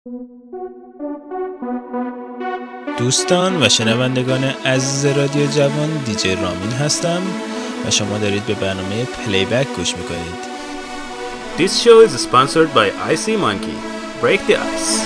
دوستان و شنوندگان عزیز رادیو جوان، دیجی رامین هستم و شما دارید به برنامه پلیبک گوش میکنید. This show is sponsored by Icy Monkey. Break the ice.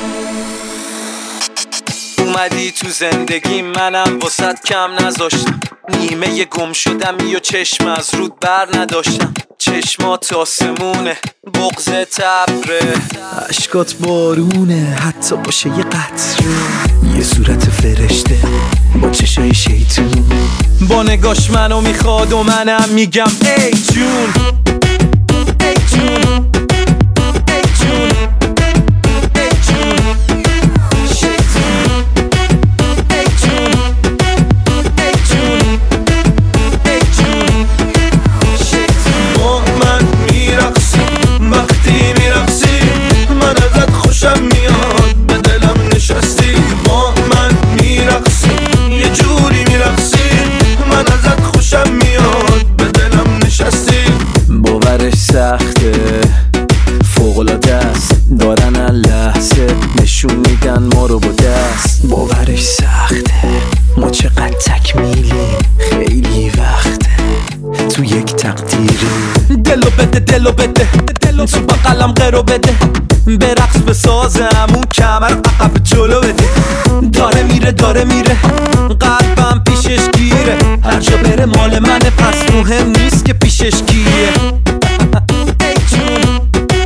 اومدی تو زندگی منم واسط کم نذاشتم، نیمه گم شدم یا چشم از رود بر نداشتم. چشمات آسمونه، بغض تبره، عشقات بارونه، حتی باشه یه قطره. یه صورت فرشته با چشای شیطون، با نگاش منو میخواد و منم میگم ای جون ای جون ای جون ای جون شیطون ای جون ای جون ای جون شیطون. با من میرقصی وقتی میرقصی، من ازت خوشم میاد به دلم نشستی. با من میرقصی یه جوری میرقصی، من ازت خوشم میاد به دلم نشستی. باورش سخته، فوق‌العاده است، دارن لحظه نشون میدن ما رو با دست. باورش سخته، ما چقدر تکمیلیم، خیلی وقته تو یک تقدیری. دلو بده دلو بده دلو تو بقلم قرو بده، برقص بسازم اون کمر عقب جلو بده. داره میره قلبم پیشش گیره، هر جا بره مال منه، پس مهم نیست که پیشش کیه. ای جون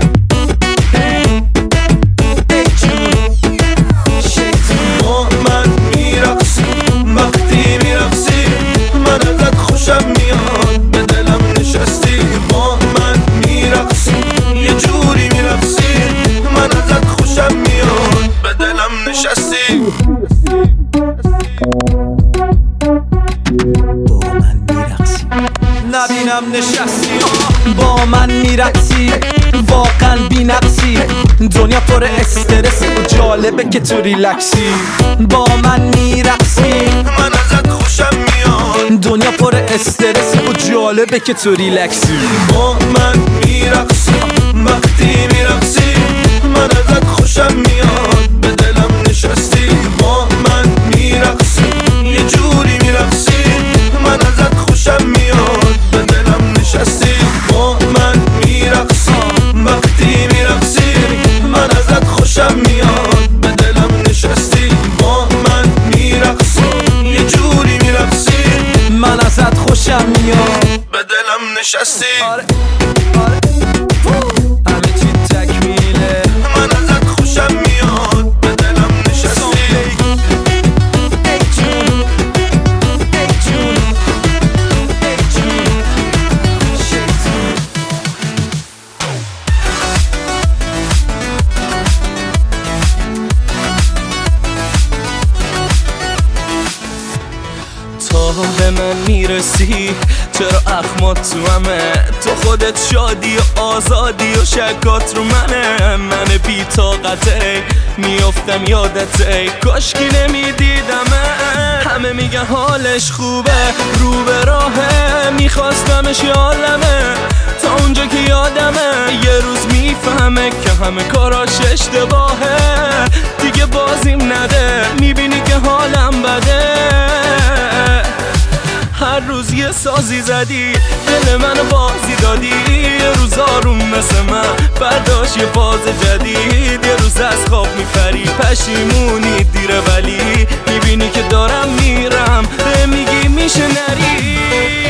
ای جون شیطون. با من میرقصی وقتی میرقصی، من ازت خوشم میاد به دلم نشستی. با من میرقصی یه جوری میرقصی، من ازت خوشم میاد به دلم نشستی. نبینم نشستی با من میرقصی، واقعا بی نقصی. دنیا پر استرس و جالبه که تو ریلکسی. با من میرقصی، من ازت خوشم میاد. دنیا پر استرس و جالبه که تو ریلکسی. با من میرقصی وقتی میرقصی، من ازت خوشم میاد به دلم نشستی. با من میرقصی یه جوری میرقصی، من ازت خوشم میاد به دلم نشستی. با من میرقصی وقتی میرقصی، من ازت خوشم میاد به دلم نشستی. با من میرقصی یه جوری میرقصی، من ازت خوشم میاد به دلم نشستی. همه چی تکمیله، من ازت خوشم میاد به دلم نشستی. ای جون ای جون ای جون شیطون. تا به من میرسی چرا اخمات تو همه، تو خودت شادی و آزادی و شکات رو منه. من بی طاقته میافتم یادته، کاشکی نمیدیدمه. همه میگن حالش خوبه رو به راهه، میخواستمش یالمه تا اونجا که یادمه. یه روز میفهمه که همه کاراش اشتباهه، دیگه بازیم نده، میبینی که حالم بده. هر روز یه سازی زدی، دل منو بازی دادی. یه روز آروم مثل من برداشت یه فاز جدید. یه روز از خواب میپری پشیمونی دیره، ولی میبینی که دارم میرم، میگی میشه نری.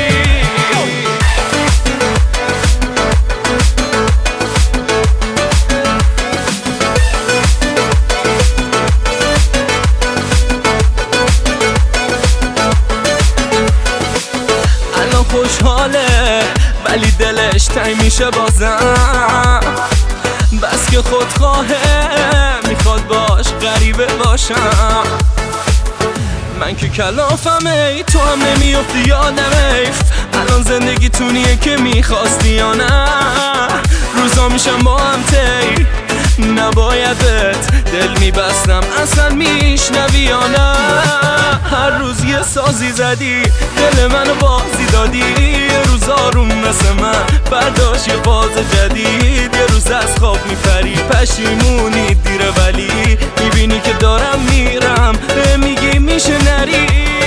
خوشحاله ولی دلش تنگ میشه بازم، بس که خودخواهه میخواد باش غریبه باشم. من که کلافمه ای تو هم نمیافتی یادمه. الان زندگی تونیه که میخواستی یا نه، روزا میشم با هم تی نبایدت دل میبستم اصلا میشنوی یا نه؟ هر روز یه سازی زدی دل منو بازی دادی، یه روز آروم مثل من برداشت یه فاز جدید، یه روز از خواب میپری پشیمونی دیره ولی میبینی که دارم میرم میگی میشه نری.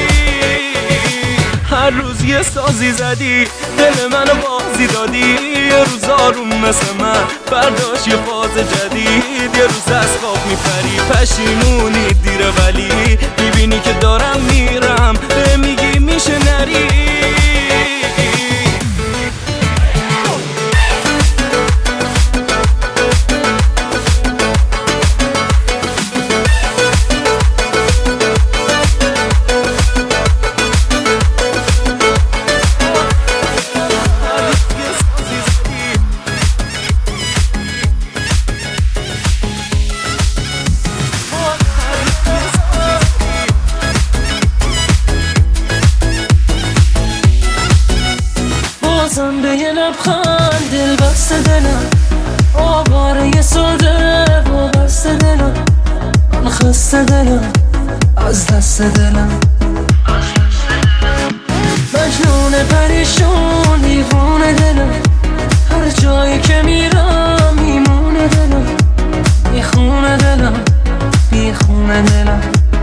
هر روز یه سازی زدی دل منو بازی دادی، یه روز آروم مثل من برداشت یه فاز جدید، یه روز از خواب میپری پشیمونی دیره ولی میبینی که دارم میرم میگی میشه نری. بازم به یه لبخند دل بسته دلم، آواره یه ساده وابسته دلم، من خسته دلم از دست دلم، مجنون پریشون دیوونه دلم، هر جایی که میرم میمونه دلم، میخونه دلم میخونه دلم.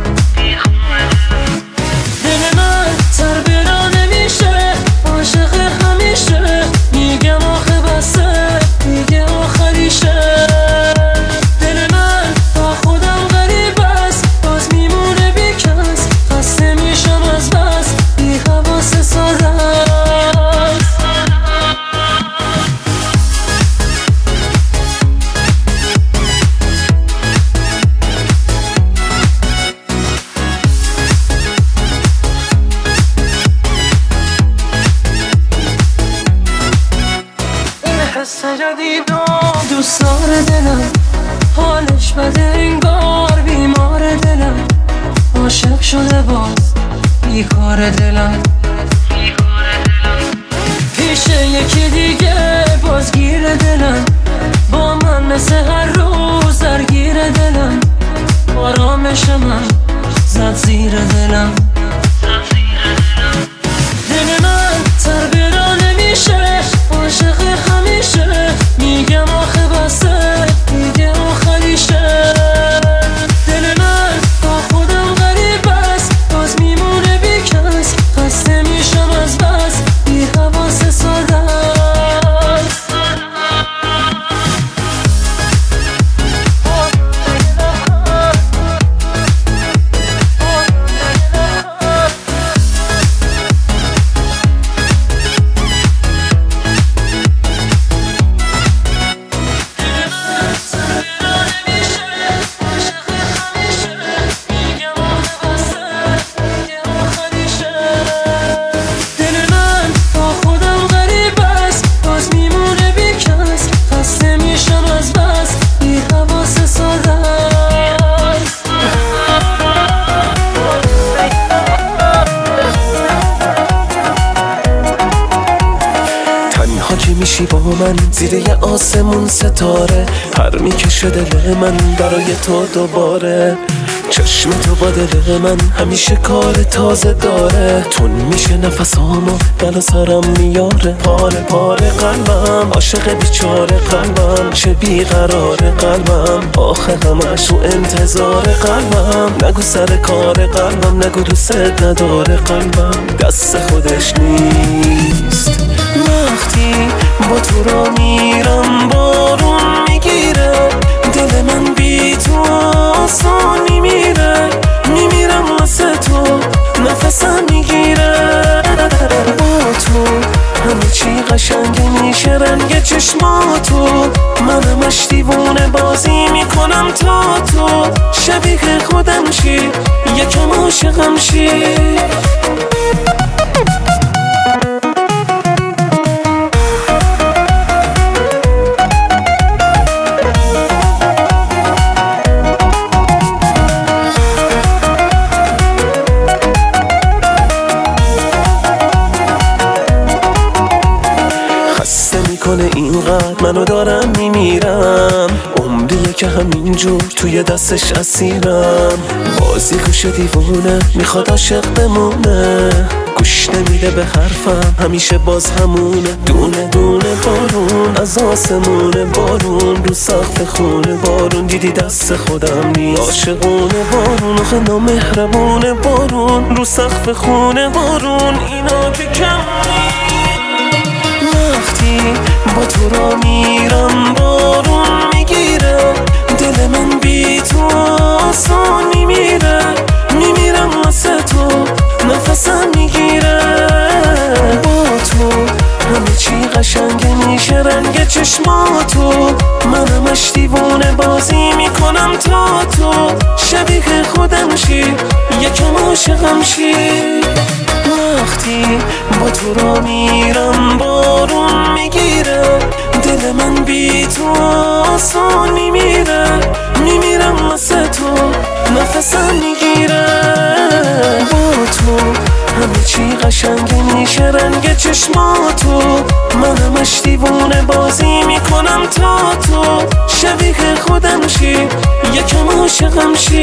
دل من تر برا نمیشه عاشق همیشه، میگم آخه بسه میگه آخریشه. دل من با خودم غریب است باز میمونه بی کس، خسته میشم از بس بی حواس ساده است. حس جدید و دوست داره دلم، حالش بده انگار بیمار دلم، عاشق شده باز بیکار دلم، پیش یکی دیگه باز گیر دلم، با من مثل هر روز درگیر دلم، آرامش من زد زیر دلم. دل من تر برا نمیشه عاشق همیشه، میگم آخه بسه میگه آخریشه. دل من با خودم غریب است باز میمونه بی کس، خسته میشم از بس بی حواس ساده است. میشی با من زیر یه آسمون ستاره، پر میکشه دل من برای تو دوباره، چشم تو با دل من همیشه کار تازه داره، تون میشه نفسامو بلا سرم میاره، پاره پاره قلبم عاشق بیچاره قلبم، چه بیقرار قلبم آخه همش تو انتظار قلبم، نگو سر کار قلبم نگو دوست نداره قلبم، دست خودش نیست وقتی با تو را میرم بارون میگیره، دل من بی تو آسان میمیره، میمیرم واسه تو نفسم میگیره، با تو همه چی قشنگ میشه رنگ چشماتو، من همش دیوونه بازی میکنم تا تو شبیه خودم شی یکم عاشقم شی. اینقدر منو دارم میمیرم، عمریه که همینجور توی دستش اسیرم. بازی گوش دیوونه میخواد عاشق بمونه، گوش نمیده به حرفم همیشه باز همونه. دونه دونه بارون از آسمونه، بارون رو سقف خونه، بارون دیدی دست خودم نیست. عاشقونه بارون آخه نامهربونه، بارون رو سقف خونه، بارون اینا که کم نیست. وقتی با تو را میرم بارون میگیره، دل من بی تو آسان میمیره. میمیرم واسه تو نفسم میگیره، با تو همه چی قشنگه میشه، رنگ چشماتو من همش دیوونه بازی میکنم تا تو شبیه خودم شی، یکم عاشقم شی. وقتی با تو را میرم بارون میگیره، دل من بی تو آسان میمیره. میمیرم واسه تو نفسم میگیره، با تو همه چی قشنگه میشه، رنگ چشماتو من همش دیوونه بازی میکنم تا تو شبیه خودم شی، یکم عاشقم شی.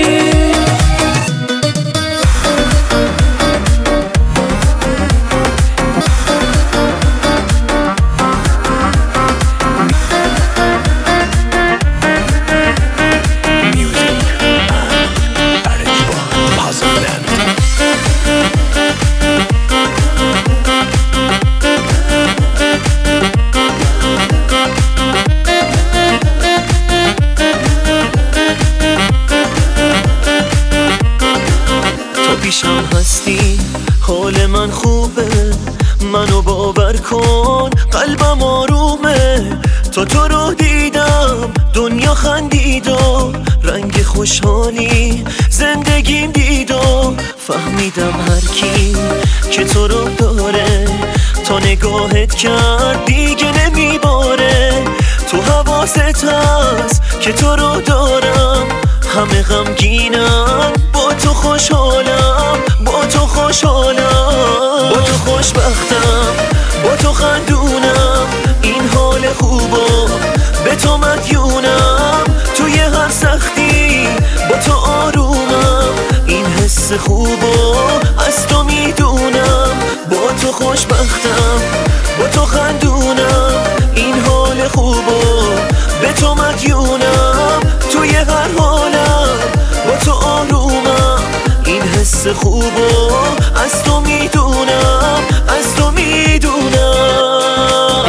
پیشم هستی حال من خوبه، منو باور کن قلبم آرومه. تو رو دیدم دنیا خندید و رنگ خوشحالی زندگیم دید و فهمیدم هر کی که تو رو داره تا نگاهت کرد دیگه نمیباره. تو حواست هست که تو رو دارم، همه غمگینم با تو خوشحالم، با تو خوشحالم، با تو خوشبختم، با تو خندونم. این حال خوبا به تو مدیونم، توی هر سختی با تو آرومم. این حس خوبا از تو میدونم، با تو خوشبختم، با تو خندونم. این حال خوبا به تو مدیونم، توی هر حالم با تو آرومم. این حس خوبا از تو میدونم، از تو میدونم.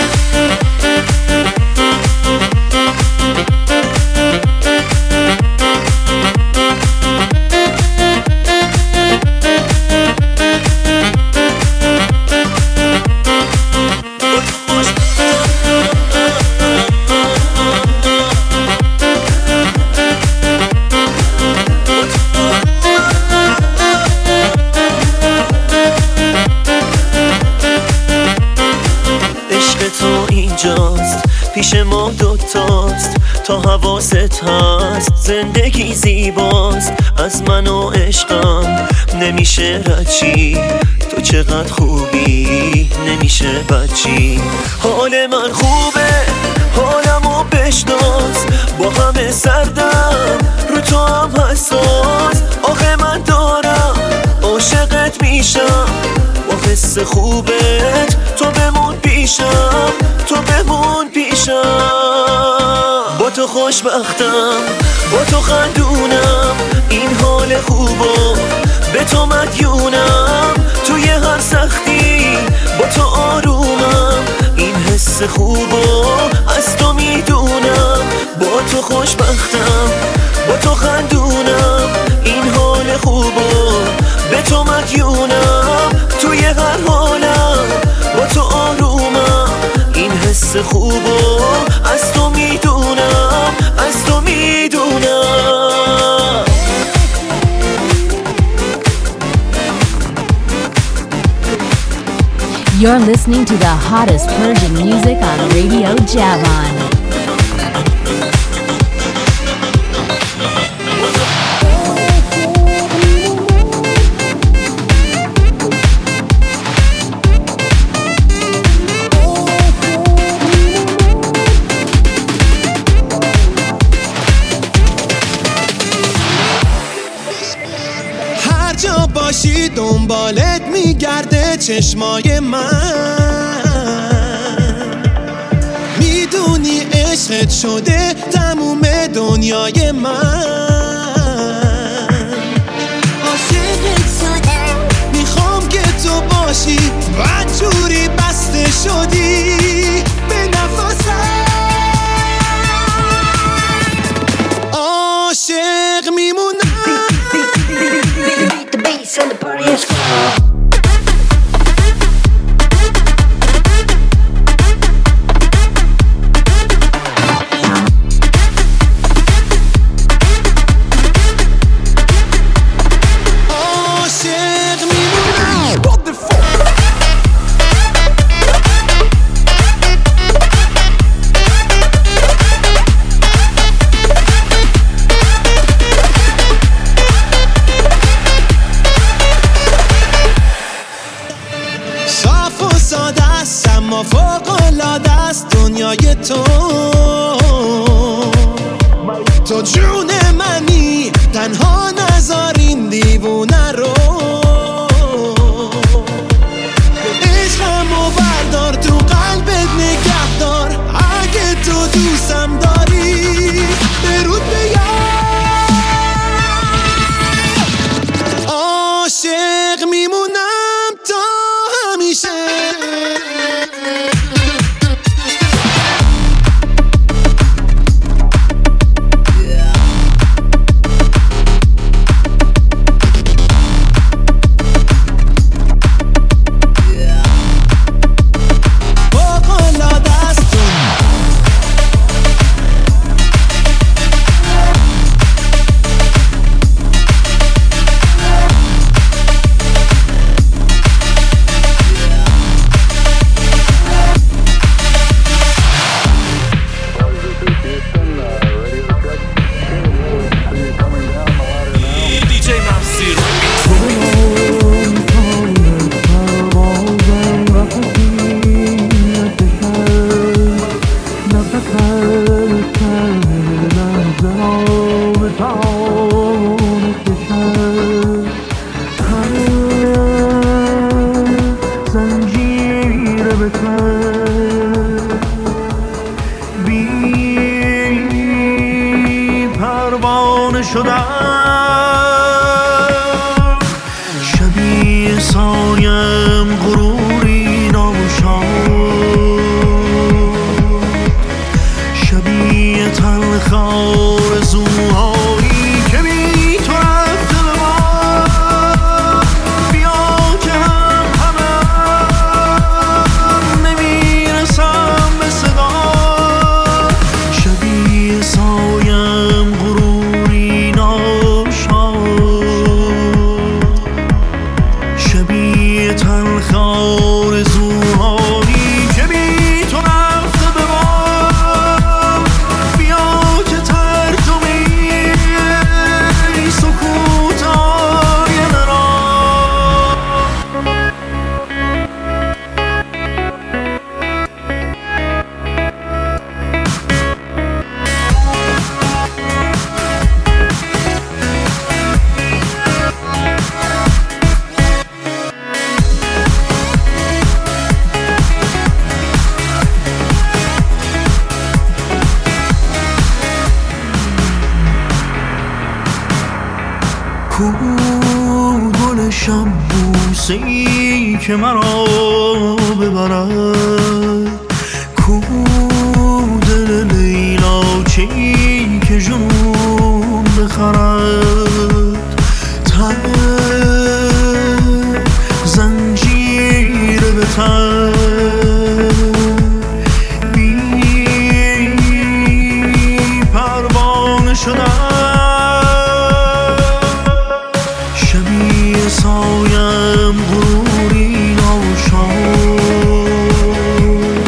پیش ما دوتاست تا حواست هست، زندگی زیباست از من و عشقم نمیشه رچی. تو چقدر خوبی نمیشه بچی. حال من خوبه حالمو بشناس، با همه سردم رو تو هم حساس. آخه من دارم عاشقت میشم، با حس خوبت تو بمون پیشم، تو بمون پیشم. با تو خوشبختم، با تو خندونم. این حال خوبا به تو مدیونم، توی هر سختی با تو آرومم. این حس خوبا از تو میدونم، با تو خوشبختم، با تو خندونم. این حال خوبا به تو مدیونم، توی هر حالم با تو آرومم. این حس خوبا از تو میدونم، از تو میدونم. You're listening to the hottest Persian music on Radio Javan. هر جا باشی دنبالت میگرده چشمای من، میدونی عشقت شده تموم دنیای من. عاشقت شدم میخوام که تو باشی، بدجوری بسته شدی به نفسم. عاشق میمونم. Beat the bass and the party is gone. تو جون منی، تنها نذار این دیوونه رو. عشقمو بردار تو قلبت نگه دار، اگه تو دوستم داری برود بیار. عاشق میمونم تا همیشه. شبیه سایم غروری ناشاد، شبیه تلخ آرزوهایی که بی تو رفته به ما. بیا که هم نمیرسم به صدا. شبیه سایم غروری شبیه تلخ آرزوهایی که بی تو رفته به ما. بیا که ترجمه سکوتای من را. کو گل شب بوسه‌ای که مرا ببرد، کو دل لیلاچه‌ای که جنون بخرد. ته زنجیر به ته بی پروانه شدم. شبیه سایم غروری ناشاد،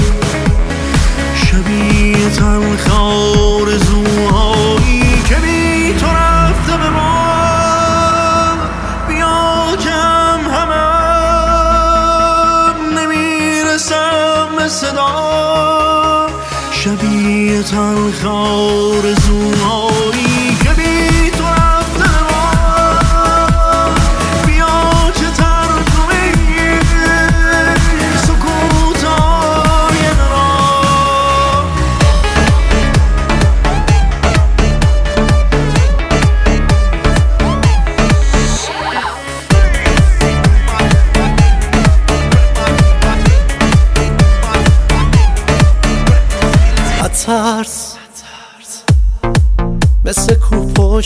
شبیه تلخ آرزوهایی که بی تو رفته به ما. بیا که همه نمیرسم به صدا. شبیه تلخ آرزوهایی که بی تو رفته به ما.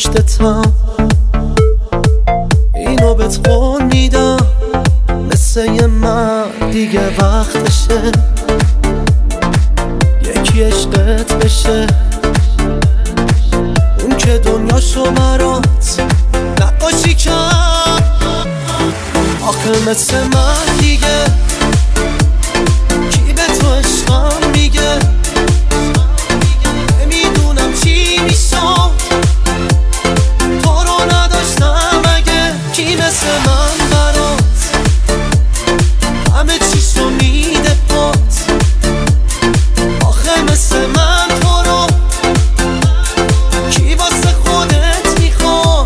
پشتتم، اینو بهت قول میدم مثل یه مرد دیگه وقتشه یکی عشقت بشه، اون که دنیاشو برات نقاشی کرد. آخه مثل من دیگه کی به تو عشقم میگه، نمیدونم چی میشم تو رو نداشتم اگه. کی مثل من برات همه چیشو میده پات، آخه مثل من تو رو کی واسه خودت میخواد.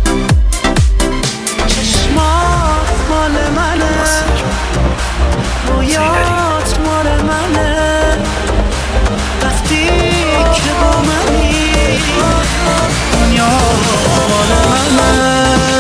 چشمات مال منه، رویات مال منه، وقتی که با منی دنیا مال منه.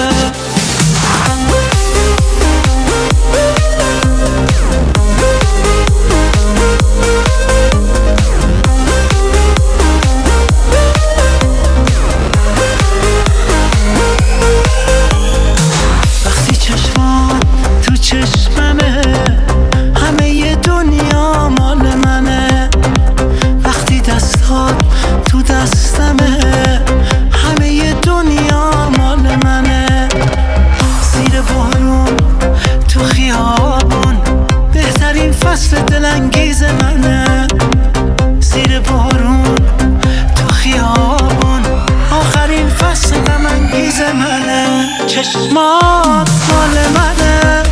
وقتی چشمان تو چشممه همه ی دنیا مال منه، وقتی دستات تو دستمه همه ی دنیا مال منه. زیر بارون تو خیابون بهترین فصل دلانگیز منه، زیر بارون تو خیابون آخرین فصل غم‌انگیز منه. چشمات مال منه،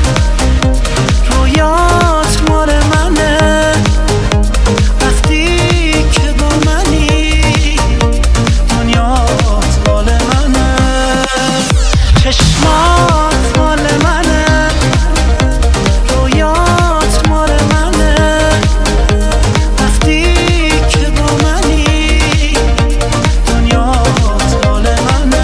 رویات مال منه، وقتی که با منی دنیات مال منه. چشمات مال منه، رویات مال منه، وقتی که با منی دنیات مال منه.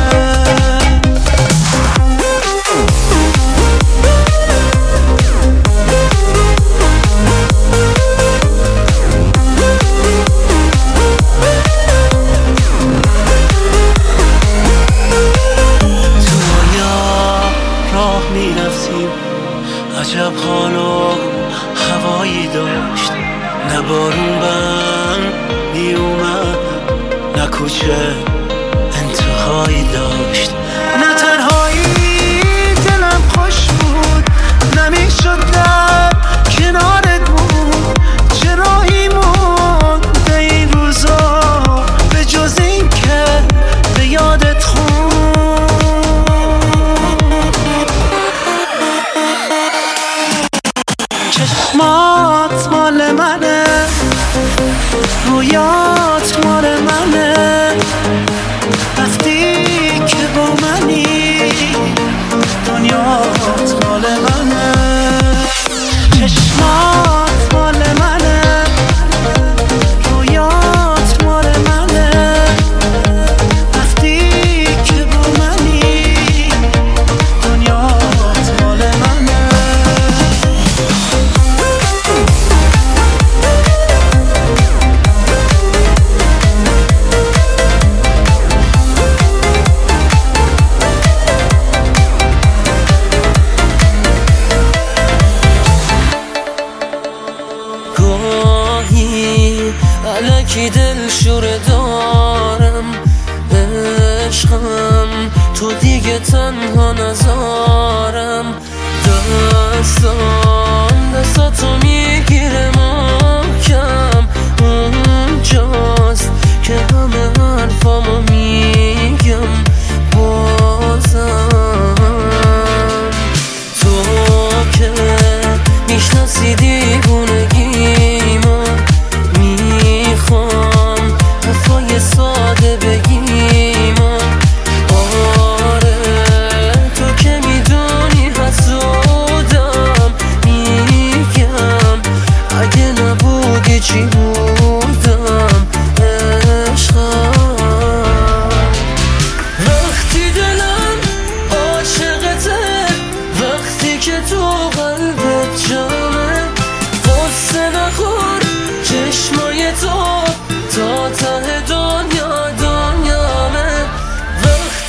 تو رویا راه میرفتیم، عجب حال و هوایی داشت، نه بارون بند میومد نه کوچه انتهایی داشت، نه تنهایی دلم خوش بود نمیشد در کنارت بود. چه راهی مونده این روزا به جز این که به یادت خون. چشمات مال منه، رویات مال منه، وقتی که با منی دنیات مال منه. چشمات مال منه، رویات مال منه، وقتی که با منی دنیات مال منه. گاهی الکی دل شوره دارم، عشقم تو دیگه تنها نذارم. دستاتو میگیره محکم، اونجاست که همه حرفامو میگم بازم. تو که میشناسی دیوونگیمو، میخوام حرفای ساده بگیمو. آره تو که میدونی حسودم، میگم اگه نبودی چی بودم عشقم.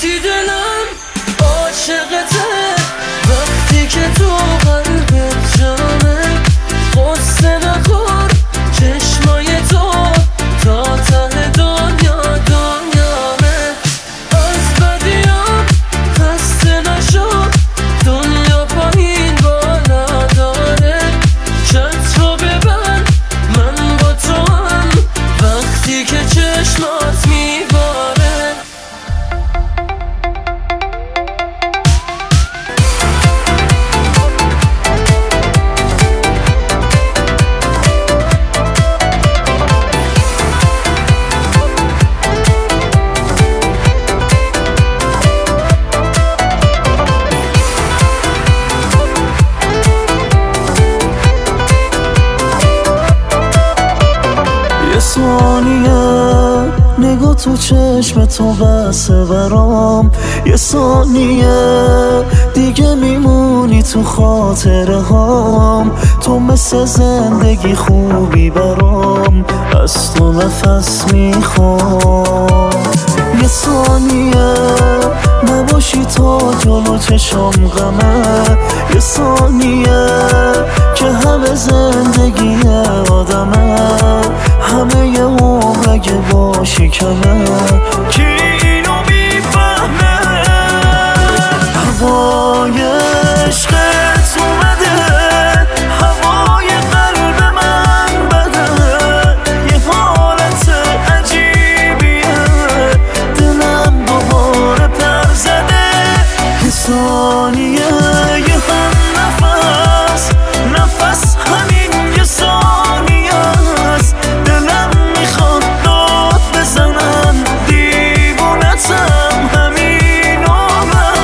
وقتی دلم عاشقته، وقتی که تو قلبت جامه، قصه نخور چشمای تو تا ته دنیا دنیامه. از بدیام خسته نشو، دنیا پایین بالا داره، چترو ببن من با تو هم وقتی که چشمات میباره. یه ثانیه نگاه تو چشم تو بسه برام، یه ثانیه دیگه میمونی تو خاطره هام. تو مثل زندگی خوبی برام، از تو نفس میخوام. یه ثانیه نباشی تا جلو چشم غمه، یه ثانیه که همه زندگی آدمه، همه یه عمر اگه باشی کمه. کی اینو میفهمه؟ هوای عشقت اومده، هوای قلب من بده، یه حالت عجیبیه، دلم دوباره پر زده. یه ثانیه یه هم نفس، نفس همین یه ثانیه است، دلم میخواد داد بزنم، دیوونتم همین عمرم.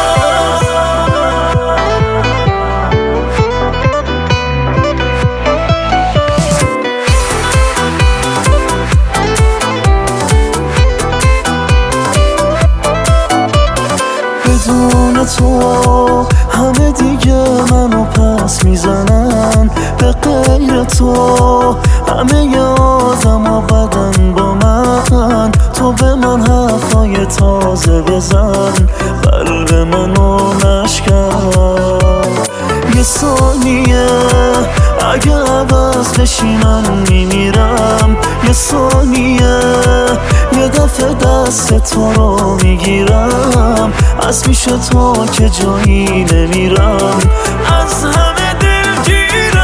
بدون تو همه دیگه منو پس میزنن، به غیر تو همه ی آدم بدن با من. تو به من حرفای تازه بزن، قلب منو نشکن. یه ثانیه اگه عوض بشی من میمیرم، یه ثانیه یه دفعه دست تو رو میگیرم، از پیش تو که جایی نمیرم، از همه دلگیرم.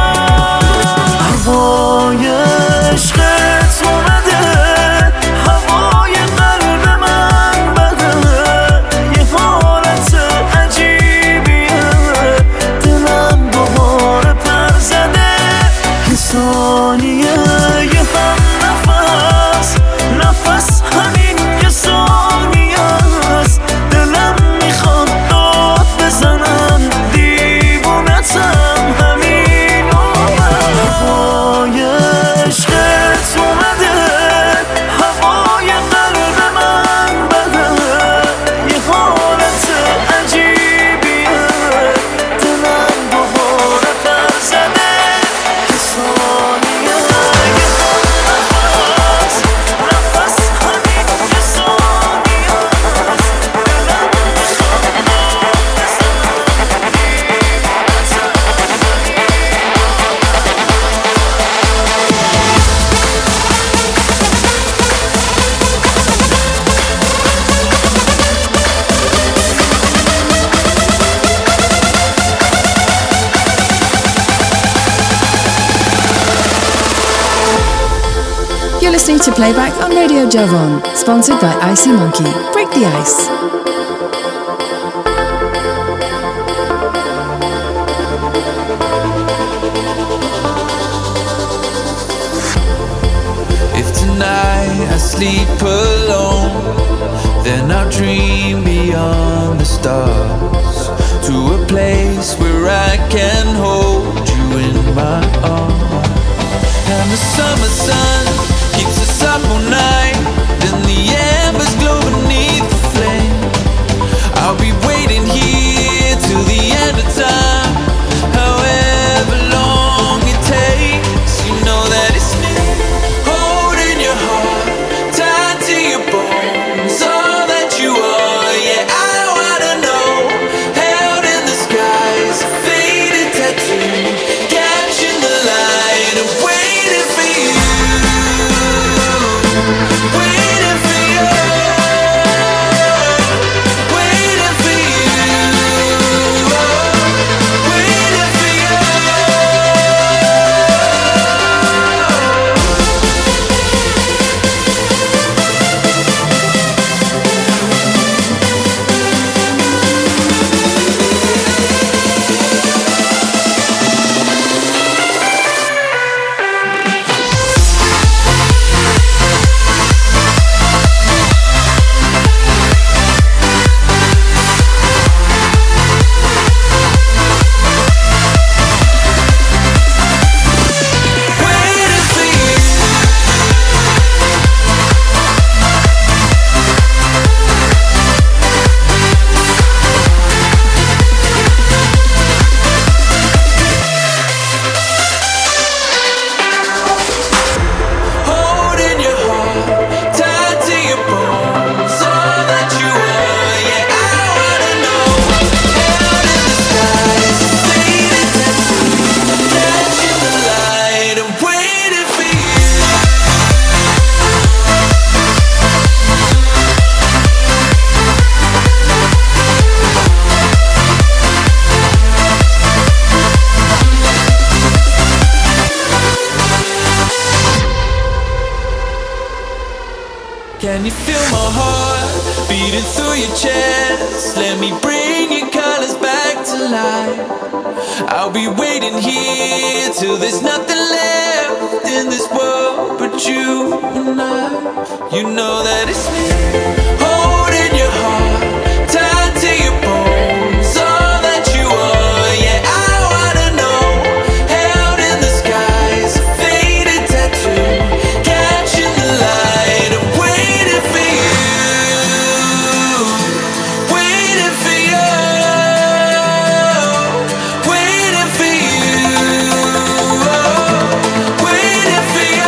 هوای عشقت اومده، هوای قلب من بده، یه حالت عجیبیه، دلم دوباره پر زده. یه ثانیه یه هم نفس، نفس همین یه ثانیه است، دلم میخواد داد بزنم، دیوونتم همین عمرم. هوای عشقت اومده، هوای قلب من بده، یه حالت عجیبیه، دلم دوباره پر زده. یه ثانیه یه هم نفس، نفس همین یه ثانیه است، دلم میخواد داد بزنم، You're listening to Playback on Radio Javon, sponsored by Icy Monkey. Break the ice. If tonight I sleep alone, then I'll dream beyond the stars, to a place where I can hold you in my arms. And the summer sun keeps us up all night, then the embers glow beneath the flame. I'll be waiting here till the end of time, however long it takes. You know that it's me, holding your heart tied to your bones, all that you are. chest. Let me bring your colors back to life. I'll be waiting here till there's nothing left in this world but you and I. You know that it's me, holding your heart, tied to your bones, all that you are. Yeah, I wanna know, held in the skies, a faded tattoo, catching the light. I'm waiting for you, waiting for you, waiting for you, waiting for you.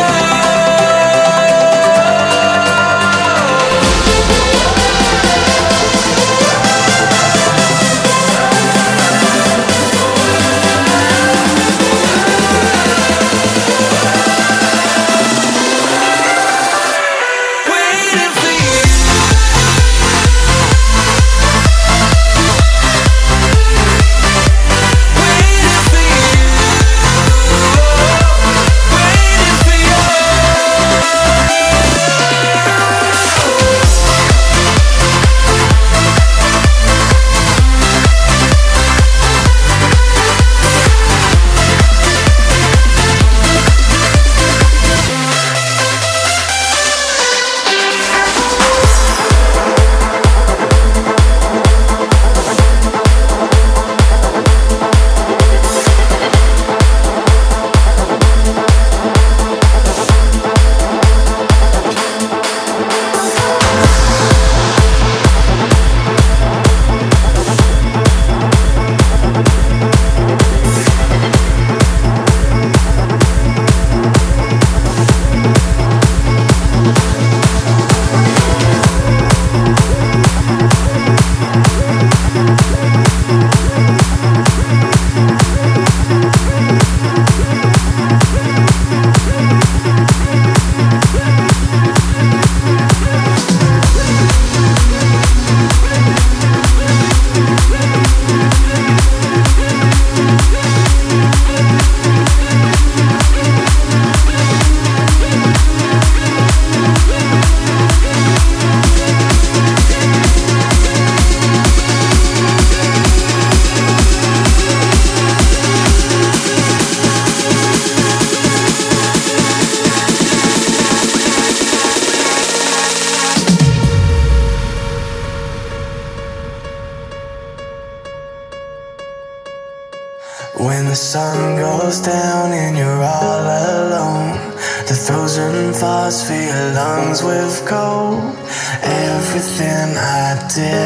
When the sun goes down and you're all alone, the frozen thoughts fill your lungs with cold. Everything I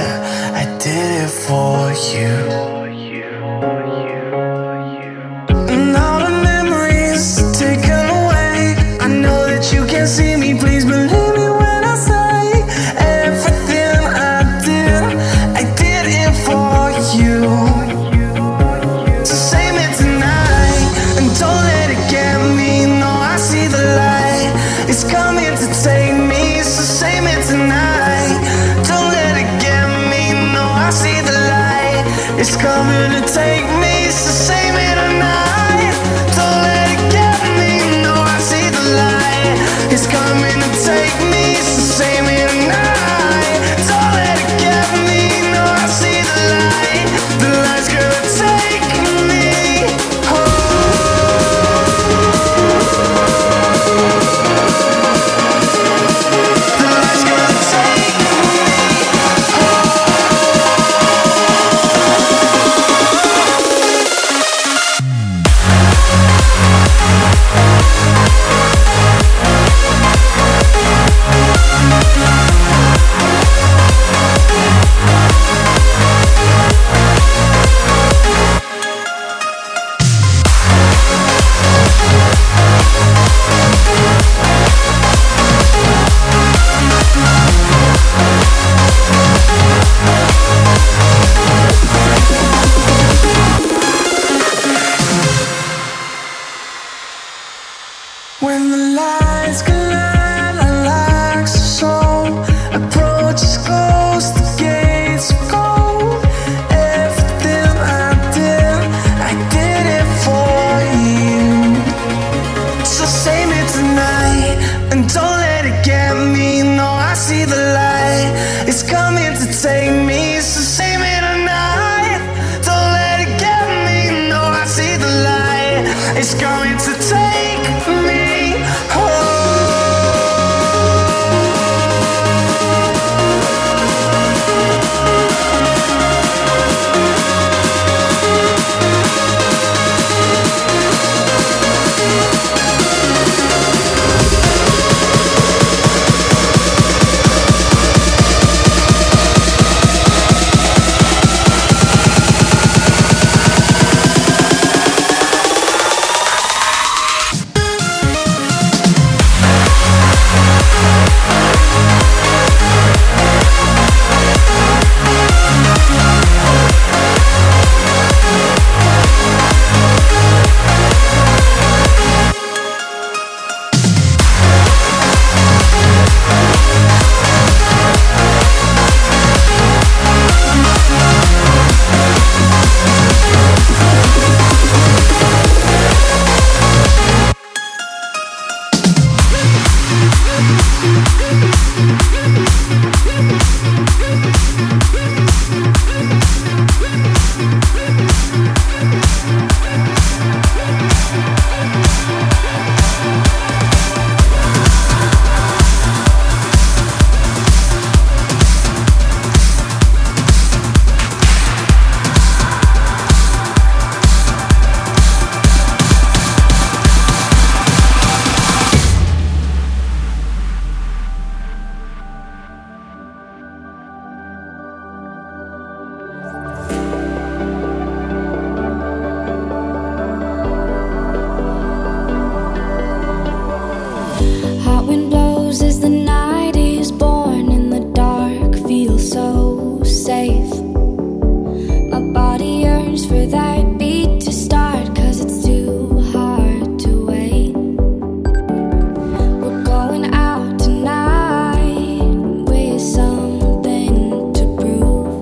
did it for you. And all the memories taken away. I know that you can't see me, please believe me when I say everything I did it for you. Don't let it get me, no, I see the light. It's coming to take me, so save me tonight. Don't let it get me, no, I see the light. It's coming to take me, so save me tonight. Don't let it get me, no, I see the light. It's coming to take me, so save me tonight. Don't let it get me, no, I see the light. The light's gonna take me home. years for that beat to start, 'cause it's too hard to wait. We're going out tonight with something to prove.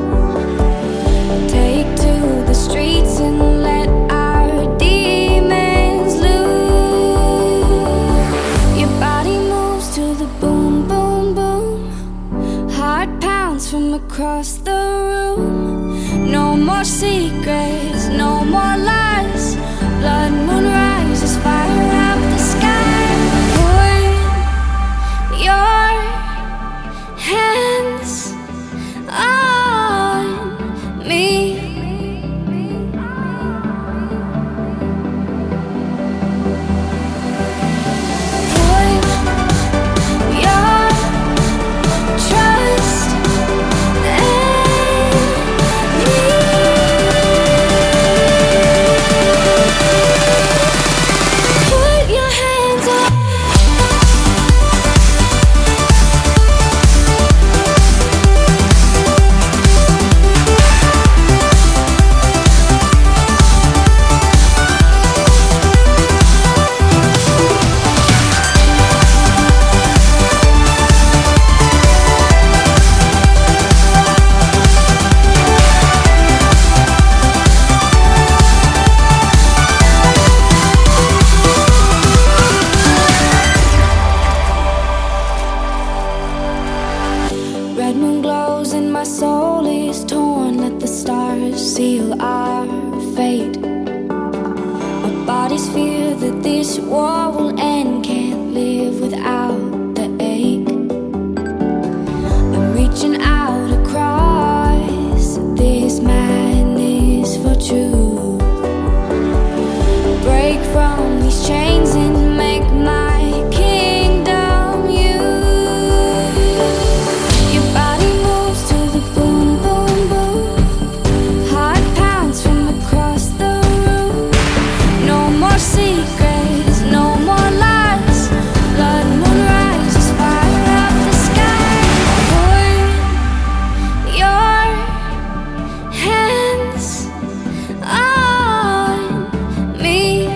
Take to the streets and let our demons loose. Your body moves to the boom, boom, boom. Heart pounds from across the room. No more secrets, no more lies. Blood moon rises, fire up the sky. Put your hands on me. Put your trust seal our fate. Our bodies fear that this war will end, can't live without the ache. I'm reaching out across this madness for truth. Break from these chains and make my kingdom you. Your body moves to the boom, boom, boom. Heart pounds from across the room. No more secrets, no more lies. Blood moon rises, fire up the sky. Put your hands on me.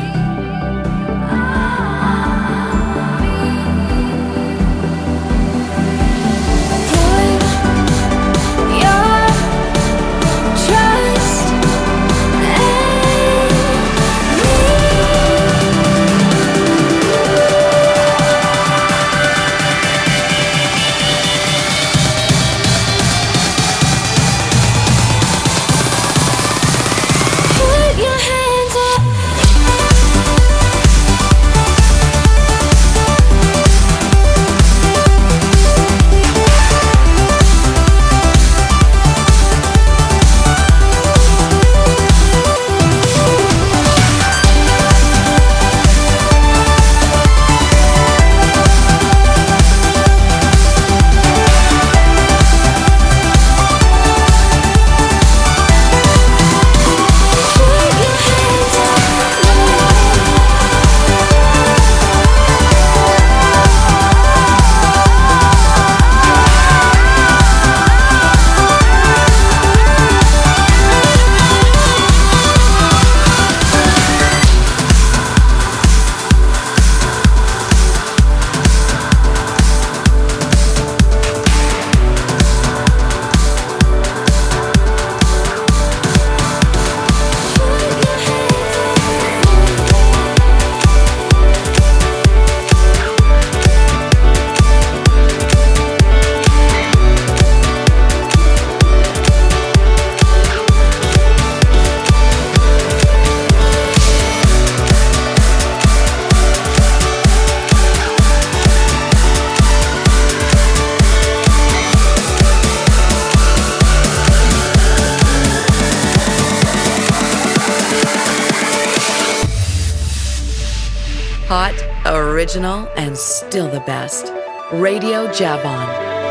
Hot, original, and still the best. Radio Javon.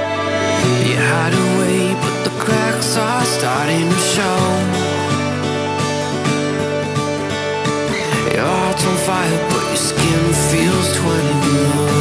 You hide away, but the cracks are starting to show. Your heart's on fire, but your skin feels 20 below.